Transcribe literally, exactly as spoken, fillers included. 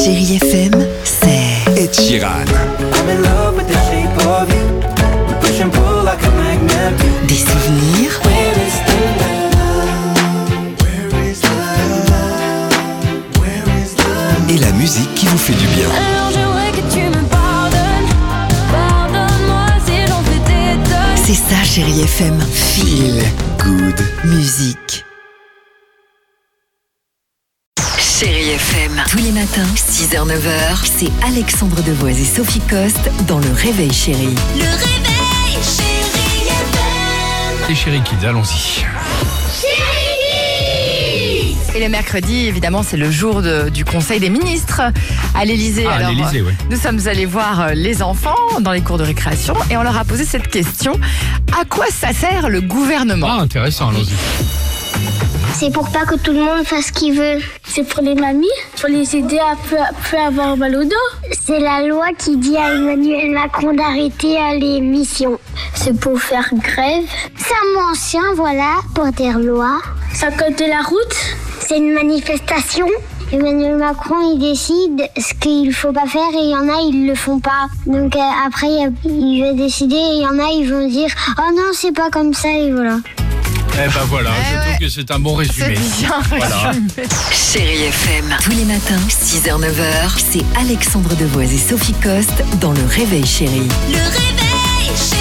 Chérie F M, c'est Ed Sheeran. des souvenirs, Et la musique qui vous fait du bien. Alors j'aimerais que tu me pardonnes. Pardonne-moi si j'en fais des tonnes. c'est ça Chérie F M. Feel good. Musique. Chérie F M, tous les matins, six heures neuf heures, c'est Alexandre Devoise et Sophie Coste dans Le Réveil Chérie. Le réveil, chérie F M. Les Chéri Kids, allons-y. Et le mercredi, évidemment, c'est le jour de- du Conseil des ministres à l'Élysée. Ah, à Alors, l'Élysée, euh, oui. nous sommes allés voir euh, les enfants dans les cours de récréation et on leur a posé cette question. À quoi ça sert le gouvernement? Ah, intéressant, allons-y. C'est pour pas que tout le monde fasse ce qu'il veut. C'est pour les mamies, pour les aider à peu, peu avoir mal au dos. C'est la loi qui dit à Emmanuel Macron d'arrêter euh, les missions. C'est pour faire grève. C'est un mot ancien, voilà, pour dire loi. Ça code de la route. C'est une manifestation. Emmanuel Macron, il décide ce qu'il faut pas faire et il y en a, ils le font pas. Donc euh, après, il va décider et il y en a, ils vont dire « Oh non, c'est pas comme ça » et voilà. Eh ben voilà, Eh je ouais. trouve que c'est un bon résumé. C'est bien Voilà. résumé. Chérie F M, tous les matins, six heures neuf heures, c'est Alexandre Devoise et Sophie Coste dans Le Réveil Chérie. Le réveil, chérie